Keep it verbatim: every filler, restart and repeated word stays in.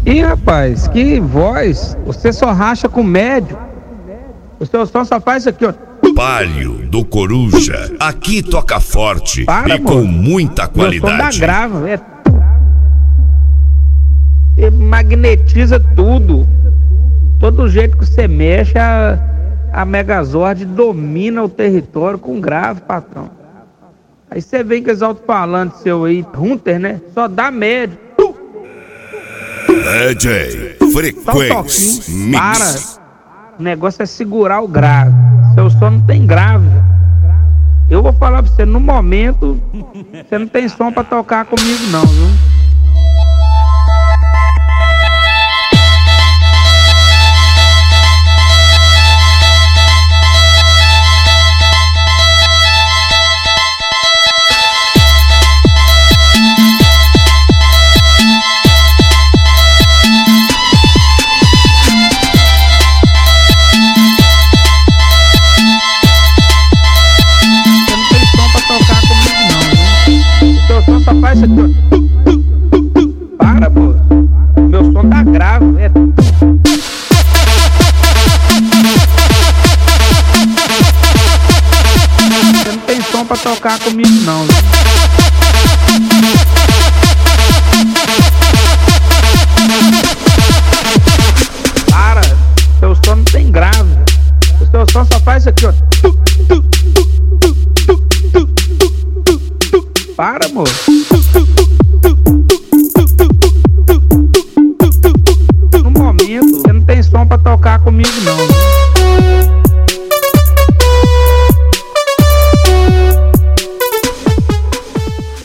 Ih, rapaz, que voz! Você só racha com médio. O seu som só faz isso aqui, ó. Palio do Coruja. Aqui toca forte Para, e com moço. muita Meu som dá qualidade. grave, é... E magnetiza tudo. Todo jeito que você mexe, a, a Megazord domina o território com grave, patrão. Aí você vem com os alto-falantes seu aí, Hunter, né? Só dá médio. D J Só um Frequency toquinho. Mix. Para. O negócio é segurar o grave. Seu som não tem grave. Eu vou falar pra você, no momento, você não tem som pra tocar comigo não, viu? Só faz isso aqui, ó. Para, pô. Meu som tá grave, é. Você não tem som pra tocar comigo não, viu? Para, seu som não tem grave. O seu som só faz isso aqui, ó. Para, moço. No momento, você não tem som pra tocar comigo não.